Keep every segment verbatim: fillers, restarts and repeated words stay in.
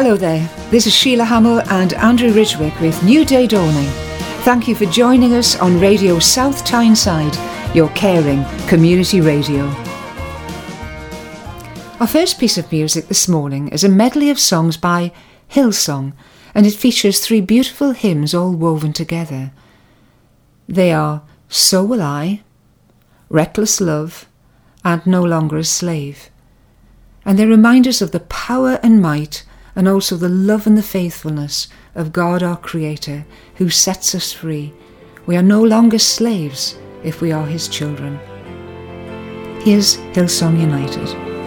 Hello there, this is Sheila Hamill and Andrew Ridgwick with New Day Dawning. Thank you for joining us on Radio South Tyneside, your caring community radio. Our first piece of music this morning is a medley of songs by Hillsong, and it features three beautiful hymns all woven together. They are So Will I, Reckless Love, and No Longer a Slave. And they remind us of the power and might and also the love and the faithfulness of God our Creator, who sets us free. We are no longer slaves if we are His children. Here's Hillsong United.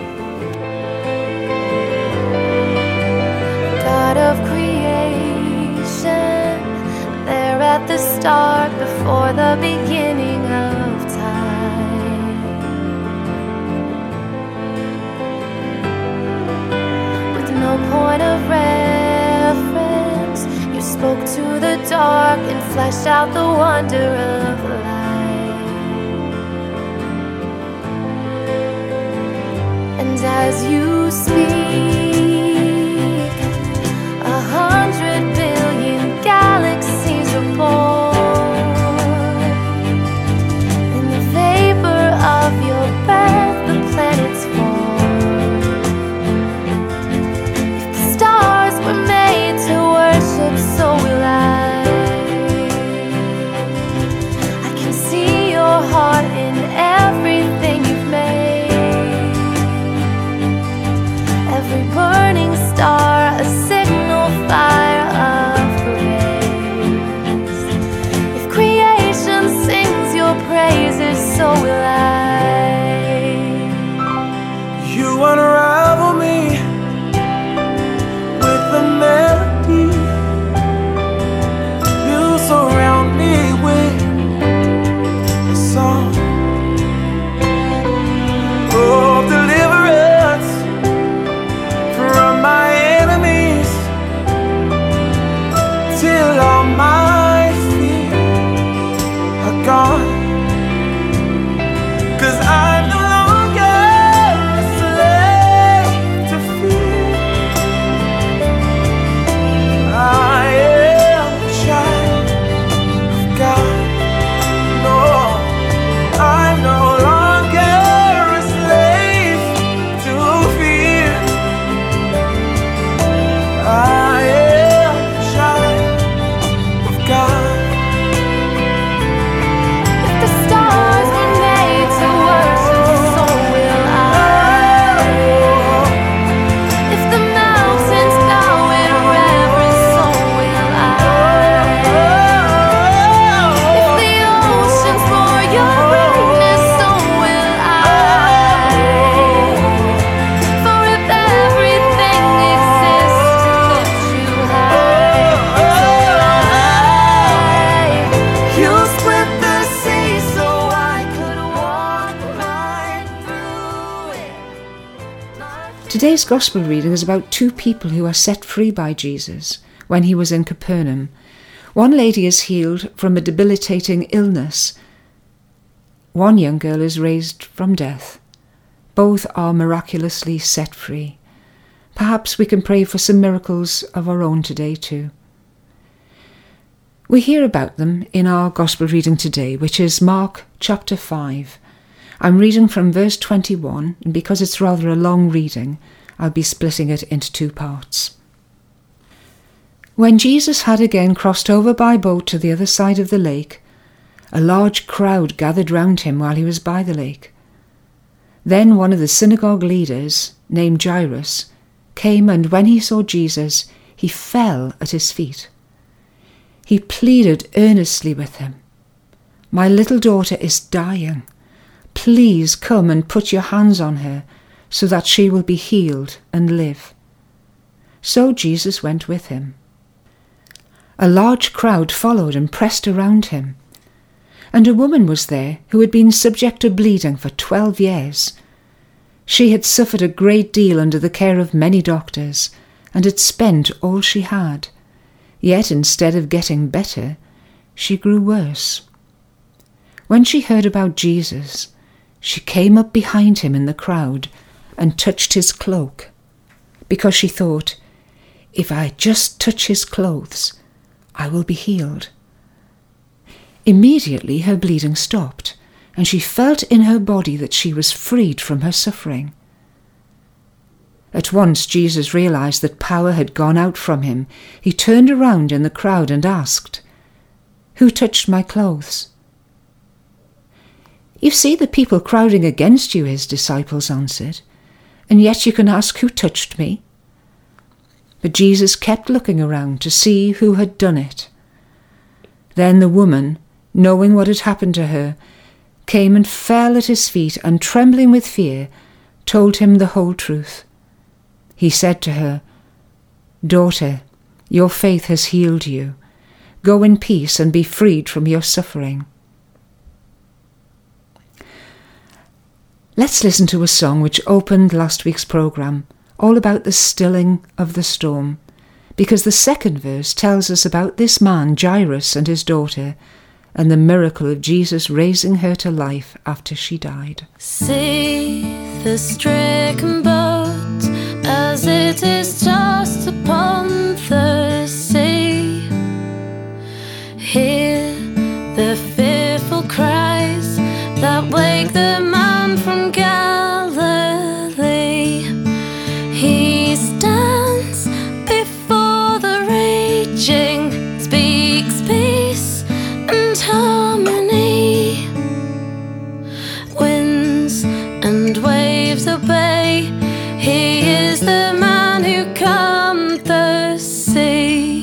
God of creation, there at the start, before the beginning of time, with no point of reference, you spoke to the dark and fleshed out the wonder of light. And as you speak, a hundred billion galaxies are born. In the vapor of your breath, the planets form. If the stars were made to worship, so will I. I can see your heart in everything you've made. Every burning star, a signal fire of grace. If creation sings your praises, so will I. You unravel me with a melody. You surround me with a song of deliverance from my enemies, till all my fears are gone. 'Cause I'm no longer a slave to fear. I am a child of God. No, I'm no longer a slave to fear. I am a child of God. If the stars were made to worship, so will I. If the mountains bow in reverence, so will I. If the oceans roar your greatness, so will I. For if everything exists to lift you high, so will I. You split the sea so I could walk right through it. Today's Gospel reading is about two people who are set free by Jesus when he was in Capernaum. One lady is healed from a debilitating illness. One young girl is raised from death. Both are miraculously set free. Perhaps we can pray for some miracles of our own today too. We hear about them in our Gospel reading today, which is Mark chapter five. I'm reading from verse twenty-one, and because it's rather a long reading, I'll be splitting it into two parts. When Jesus had again crossed over by boat to the other side of the lake, a large crowd gathered round him while he was by the lake. Then one of the synagogue leaders, named Jairus, came, and when he saw Jesus, he fell at his feet. He pleaded earnestly with him, "My little daughter is dying. Please come and put your hands on her, so that she will be healed and live." So Jesus went with him. A large crowd followed and pressed around him. And a woman was there who had been subject to bleeding for twelve years. She had suffered a great deal under the care of many doctors, and had spent all she had. Yet instead of getting better, she grew worse. When she heard about Jesus, she came up behind him in the crowd and touched his cloak, because she thought, If I just touch his clothes, I will be healed. Immediately her bleeding stopped, and she felt in her body that she was freed from her suffering. At once Jesus realized that power had gone out from him. He turned around in the crowd and asked, "Who touched my clothes?" "You see the people crowding against you," his disciples answered, "and yet you can ask, 'Who touched me?'" But Jesus kept looking around to see who had done it. Then the woman, knowing what had happened to her, came and fell at his feet, and trembling with fear, told him the whole truth. He said to her, "Daughter, your faith has healed you. Go in peace and be freed from your suffering." Let's listen to a song which opened last week's programme, all about the stilling of the storm, because the second verse tells us about this man, Jairus, and his daughter, and the miracle of Jesus raising her to life after she died. See the stricken boat as it is tossed upon the sea. Hear the fearful cries that wake the man from Galilee. He stands before the raging, speaks peace and harmony. Winds and waves obey. He is the man who calmed the sea.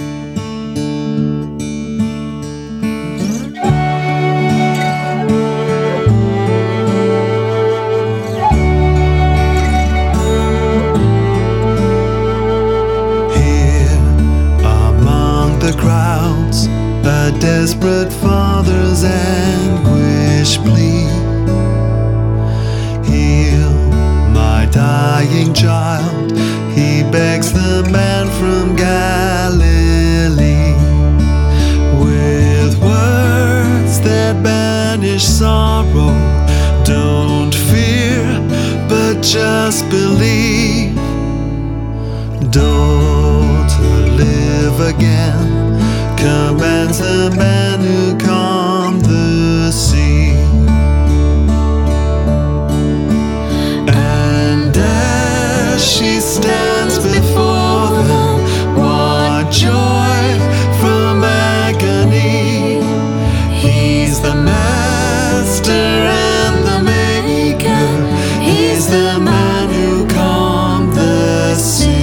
Crowds, a desperate father's anguish plea. Heal my dying child, he begs the man from Galilee. With words that banish sorrow, don't fear, but just believe. Daughter, live again, commands the man who calmed the sea. And as she stands before them, what joy from agony. He's the master and the maker, he's the man who calmed the sea.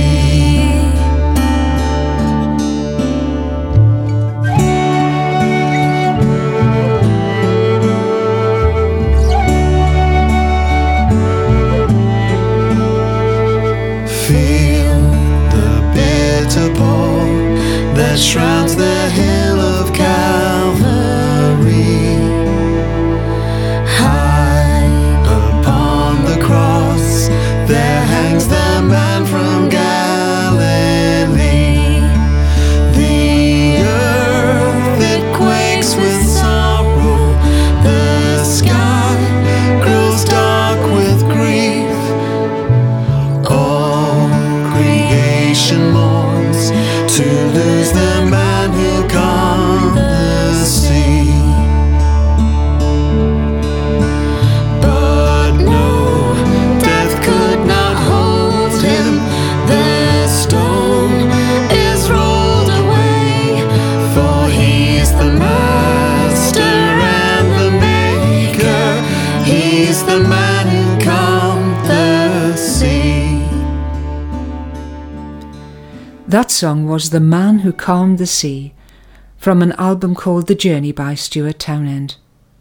That shrouds the hill of Calvary. High upon the cross there hangs the man from Galilee. The earth it quakes with sorrow, the sky grows dark with grief. All creation mourns to lose the man who calmed the sea. But no, death could not hold him. The stone is rolled away, for he's the master and the maker. He's the man who calmed the sea. That song was The Man Who Calmed the Sea, from an album called The Journey by Stuart Townend.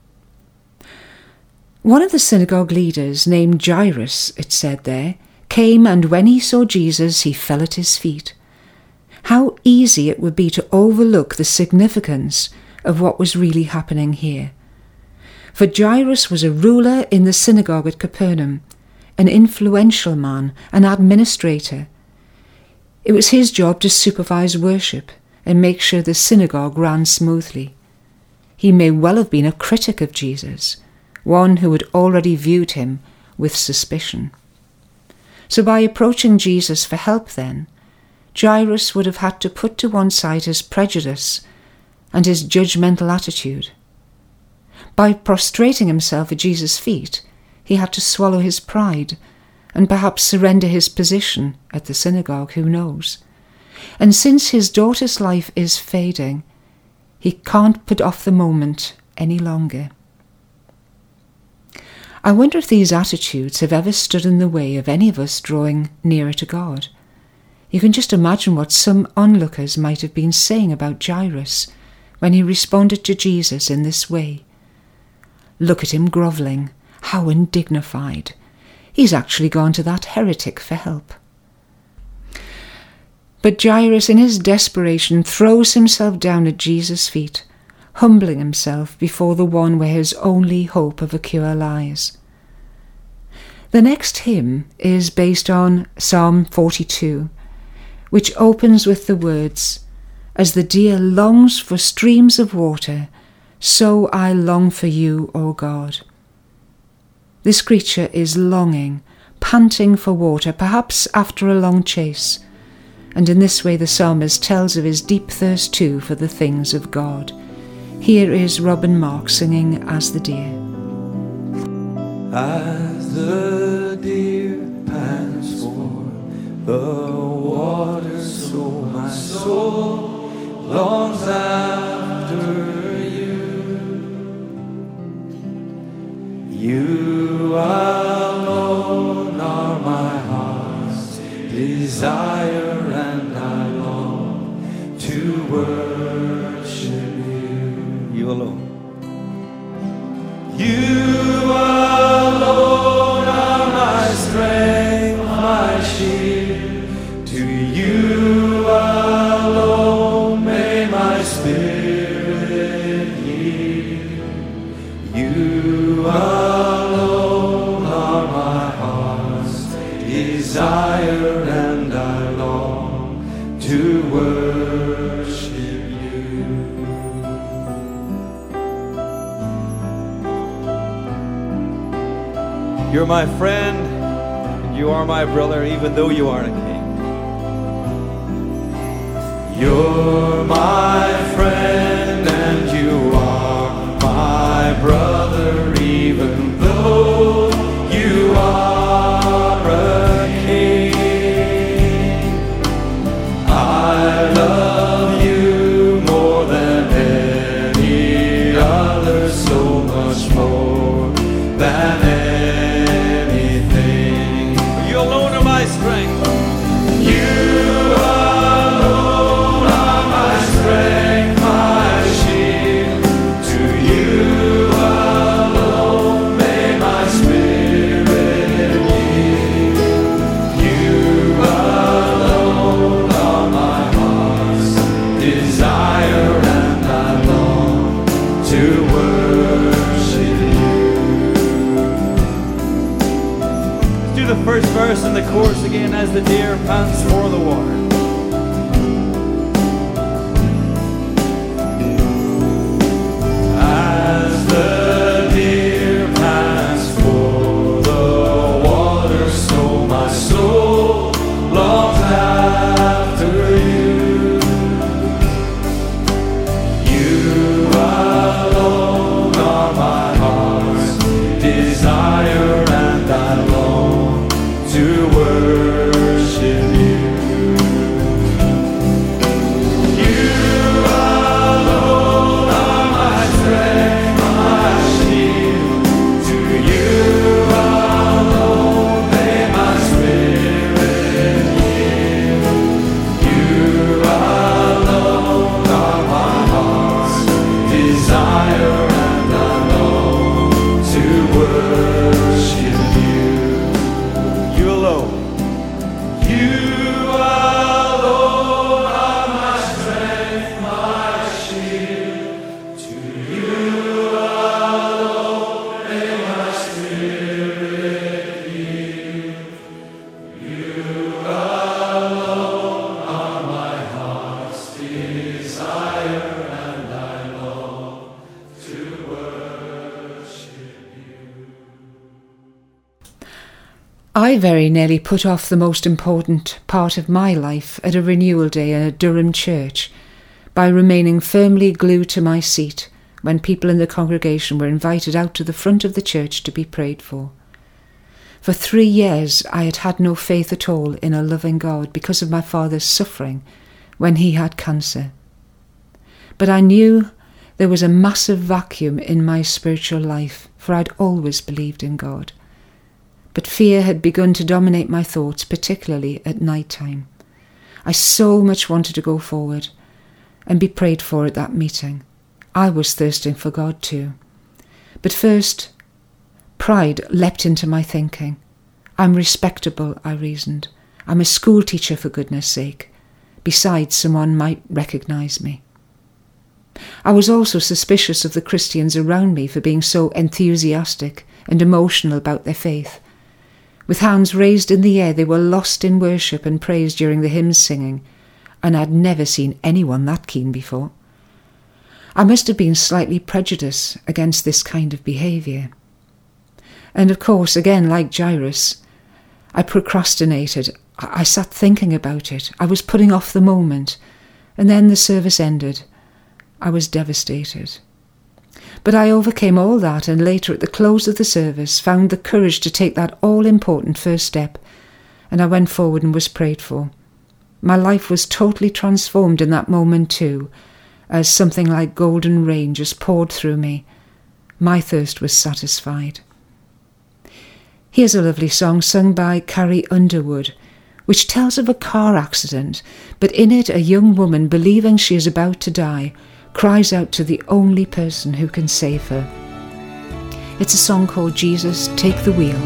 One of the synagogue leaders, named Jairus, it said there, came, and when he saw Jesus, he fell at his feet. How easy it would be to overlook the significance of what was really happening here. For Jairus was a ruler in the synagogue at Capernaum, an influential man, an administrator. It was his job to supervise worship and make sure the synagogue ran smoothly. He may well have been a critic of Jesus, one who had already viewed him with suspicion. So by approaching Jesus for help then, Jairus would have had to put to one side his prejudice and his judgmental attitude. By prostrating himself at Jesus' feet, he had to swallow his pride and perhaps surrender his position at the synagogue, who knows. And since his daughter's life is fading, he can't put off the moment any longer. I wonder if these attitudes have ever stood in the way of any of us drawing nearer to God. You can just imagine what some onlookers might have been saying about Jairus when he responded to Jesus in this way. Look at him grovelling, how undignified. He's actually gone to that heretic for help. But Jairus, in his desperation, throws himself down at Jesus' feet, humbling himself before the one where his only hope of a cure lies. The next hymn is based on Psalm forty-two, which opens with the words, "As the deer longs for streams of water, so I long for you, O God." This creature is longing, panting for water, perhaps after a long chase, and in this way the psalmist tells of his deep thirst too for the things of God. Here is Robin Mark singing As the Deer. As the deer pants for the water, so my soul longs after you. You alone are my heart's desire, and I long to worship you. You alone. You alone are my strength, my shield. To you alone may my spirit yield. You alone are my heart's desire, and I long to worship you. You're my friend, and you are my brother, even though you aren't a king. You're my friend, and you are my brother, even though you are a king. I love you more than any other, so much more than any. Strength. You alone are my strength, my shield. To you alone may my spirit yield. You alone are my heart's desire, and I long to worship you. Let's do the first verse in the chorus again. As the deer pants for the water. As the deer pants for the water, so my soul longs after you. You alone are my heart's desire, and I long to worship you. You alone are my strength, my shield. To you alone may my spirit yield. You alone are my heart's desire, and I long to worship. I very nearly put off the most important part of my life at a renewal day in a Durham church by remaining firmly glued to my seat when people in the congregation were invited out to the front of the church to be prayed for. For three years I had had no faith at all in a loving God because of my father's suffering when he had cancer. But I knew there was a massive vacuum in my spiritual life, for I'd always believed in God. But fear had begun to dominate my thoughts, particularly at night time. I so much wanted to go forward and be prayed for at that meeting. I was thirsting for God too. But first, pride leapt into my thinking. I'm respectable, I reasoned. I'm a school teacher, for goodness sake. Besides, someone might recognise me. I was also suspicious of the Christians around me for being so enthusiastic and emotional about their faith. With hands raised in the air, they were lost in worship and praise during the hymns singing, and I'd never seen anyone that keen before. I must have been slightly prejudiced against this kind of behaviour. And of course, again, like Jairus, I procrastinated. I sat thinking about it. I was putting off the moment. And then the service ended. I was devastated. But I overcame all that, and later at the close of the service found the courage to take that all-important first step, and I went forward and was prayed for. My life was totally transformed in that moment too, as something like golden rain just poured through me. My thirst was satisfied. Here's a lovely song sung by Carrie Underwood, which tells of a car accident, but in it a young woman, believing she is about to die, cries out to the only person who can save her. It's a song called Jesus, Take the Wheel.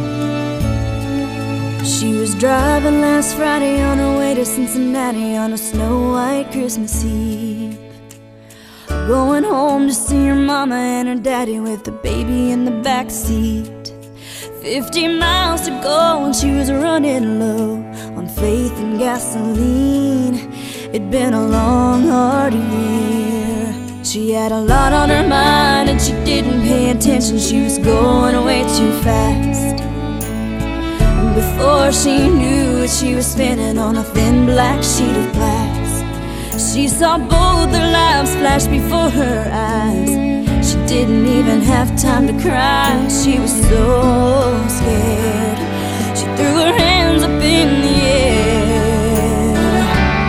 She was driving last Friday on her way to Cincinnati on a snow-white Christmas Eve, going home to see her mama and her daddy with the baby in the back seat. Fifty miles to go and she was running low on faith and gasoline. It'd been a long, hard year. She had a lot on her mind and she didn't pay attention. She was going way too fast. And before she knew it, she was spinning on a thin black sheet of glass. She saw both their lives flash before her eyes. She didn't even have time to cry. She was so scared. She threw her hands up in the air.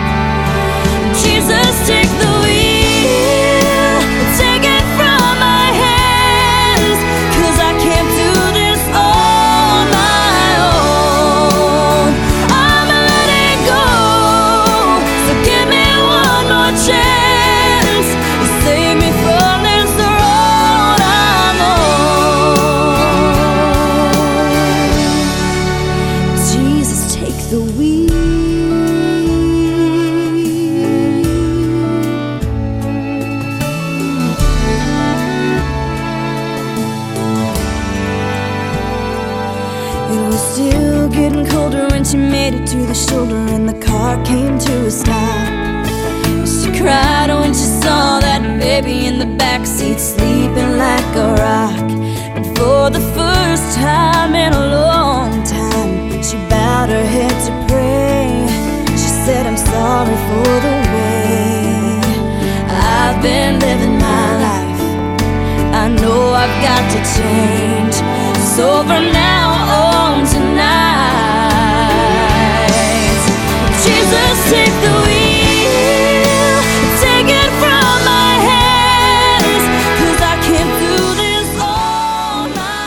Jesus, take the wheel, take it from my hands, 'cause I can't do this on my own. I'm letting go, so give me one more chance to save me from this road I'm on. Jesus, take the wheel. It was still getting colder when she made it to the shoulder and the car came to a stop. She cried when she saw that baby in the backseat sleeping like a rock. And for the first time in a long time, she bowed her head to pray. She said, I'm sorry for the way I've been living my life. I know I've got to change. So from now on tonight, Jesus, take the wheel, take it from my hands, 'cause I can't do this on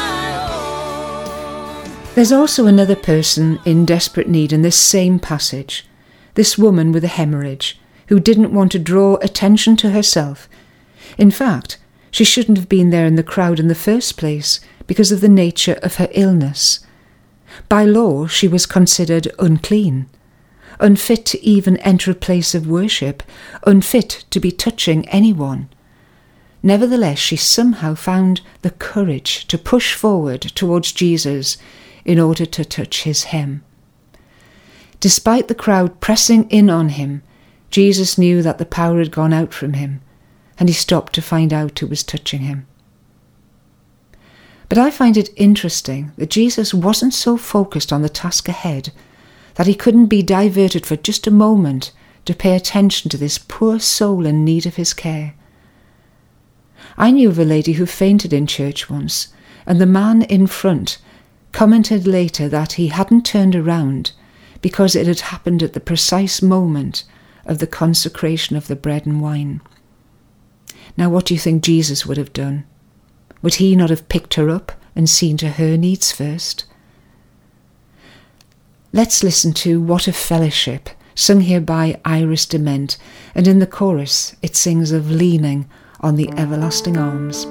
my own. There's also another person in desperate need in this same passage, this woman with a hemorrhage, who didn't want to draw attention to herself. In fact, she shouldn't have been there in the crowd in the first place because of the nature of her illness. By law, she was considered unclean, unfit to even enter a place of worship, unfit to be touching anyone. Nevertheless, she somehow found the courage to push forward towards Jesus in order to touch his hem. Despite the crowd pressing in on him, Jesus knew that the power had gone out from him, and he stopped to find out who was touching him. But I find it interesting that Jesus wasn't so focused on the task ahead that he couldn't be diverted for just a moment to pay attention to this poor soul in need of his care. I knew of a lady who fainted in church once, and the man in front commented later that he hadn't turned around because it had happened at the precise moment of the consecration of the bread and wine. Now, what do you think Jesus would have done? Would he not have picked her up and seen to her needs first? Let's listen to What a Fellowship, sung here by Iris Dement, and in the chorus it sings of leaning on the everlasting arms.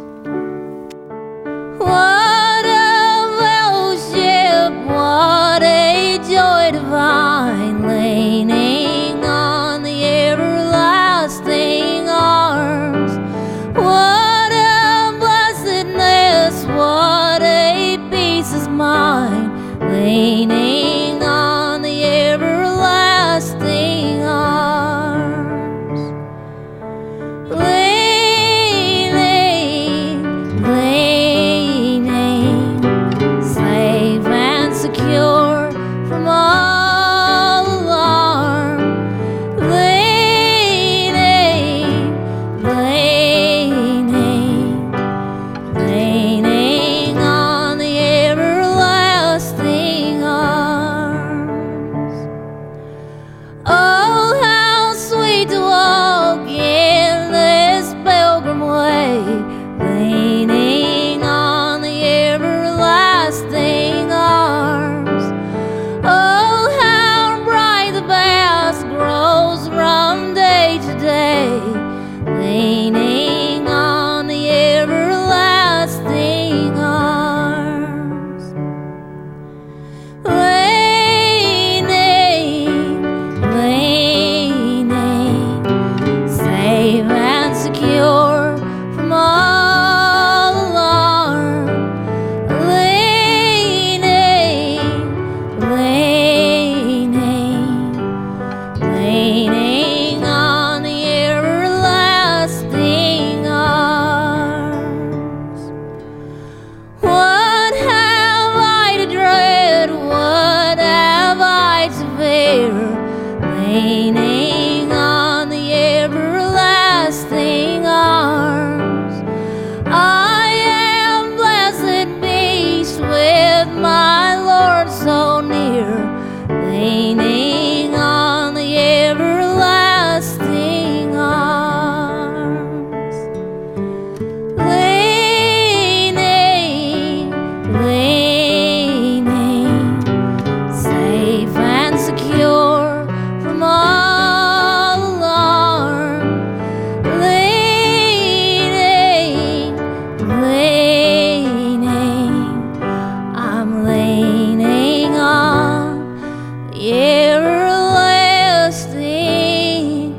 What a fellowship, what a joy divine, leaning on the everlasting arms. What a blessedness, what a peace is mine, leaning on the everlasting arms. Leaning, leaning, safe and secure from all alarm. Leaning, leaning, leaning on the everlasting arms. Oh, how sweet to walk in this pilgrim way, leaning on the everlasting arms. Oh, how bright the past grows from day to day, leaning on the everlasting arms. Leaning, leaning, safe and secure from all alarm. Leaning, leaning, leaning on the everlasting arms. What have I to dread? What have I to fear? Leaning on the everlasting arms. I am blessed peace with my Lord so near, leaning on the everlasting arms. Leaning, leaning, safe and secure from all alarm. Leaning, leaning, I'm leaning on the everlasting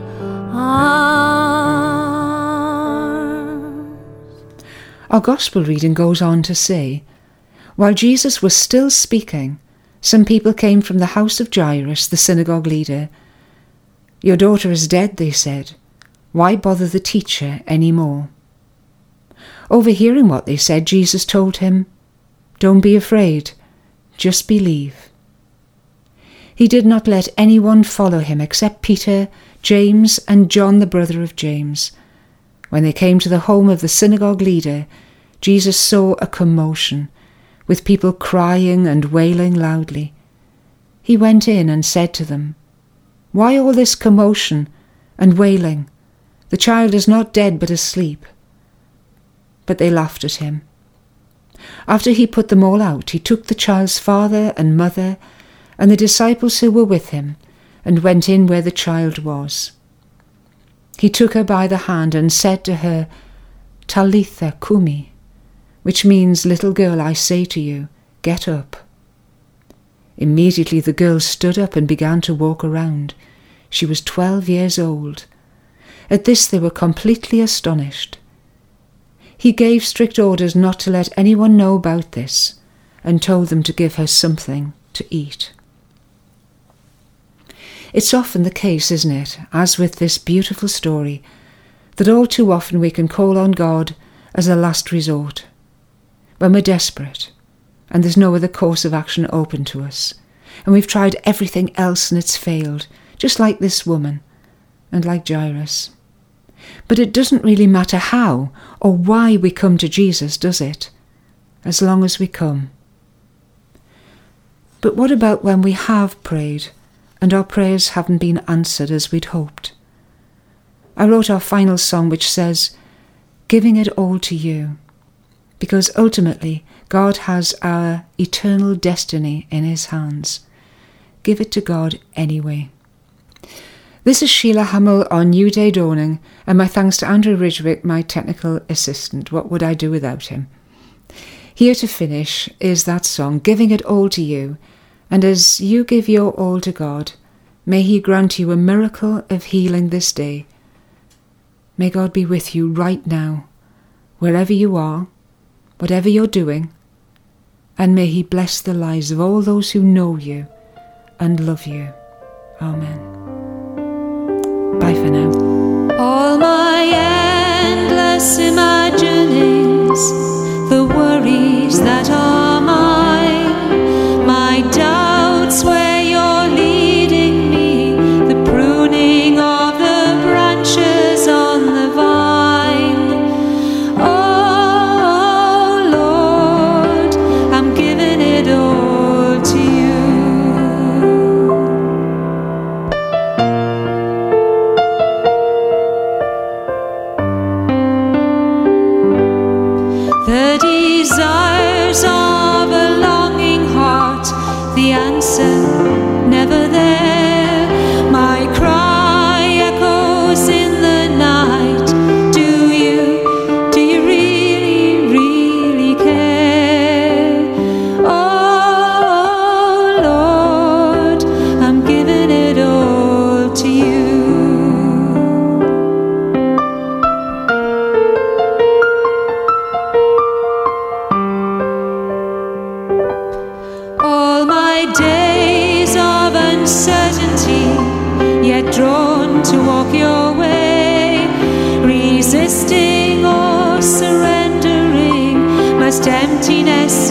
arms. Our Gospel reading goes on to say, while Jesus was still speaking, some people came from the house of Jairus, the synagogue leader. Your daughter is dead, they said. Why bother the teacher any more? Overhearing what they said, Jesus told him, don't be afraid, just believe. He did not let anyone follow him except Peter, James, and John, the brother of James. When they came to the home of the synagogue leader, Jesus saw a commotion, with people crying and wailing loudly. He went in and said to them, why all this commotion and wailing? The child is not dead but asleep. But they laughed at him. After he put them all out, he took the child's father and mother and the disciples who were with him and went in where the child was. He took her by the hand and said to her, Talitha Kumi, which means, little girl, I say to you, get up. Immediately the girl stood up and began to walk around. She was twelve years old. At this they were completely astonished. He gave strict orders not to let anyone know about this and told them to give her something to eat. It's often the case, isn't it, as with this beautiful story, that all too often we can call on God as a last resort. when we're desperate and there's no other course of action open to us, and we've tried everything else and it's failed, just like this woman and like Jairus. But it doesn't really matter how or why we come to Jesus, does it? As long as we come. But what about when we have prayed and our prayers haven't been answered as we'd hoped? I wrote our final song which says, "Giving it all to you," because ultimately God has our eternal destiny in his hands. Give it to God anyway. This is Sheila Hamill on New Day Dawning, and my thanks to Andrew Ridgwick, my technical assistant. What would I do without him? Here to finish is that song, Giving It All to You, and as you give your all to God, may he grant you a miracle of healing this day. May God be with you right now, wherever you are, whatever you're doing, and may he bless the lives of all those who know you and love you. Amen. Bye for now. All my endless imaginings, the worries that are mine, my doubts where you're leading me, the pruning of the branches on the vine. Oh Lord, I'm giving it all to you. The desires of a longing heart, the answer never there. My cry echoes in the night. Do you, do you really, really care? Oh Lord, I'm giving it all to you. All my days of uncertainty, yet drawn to walk your way, resisting or surrendering, must emptiness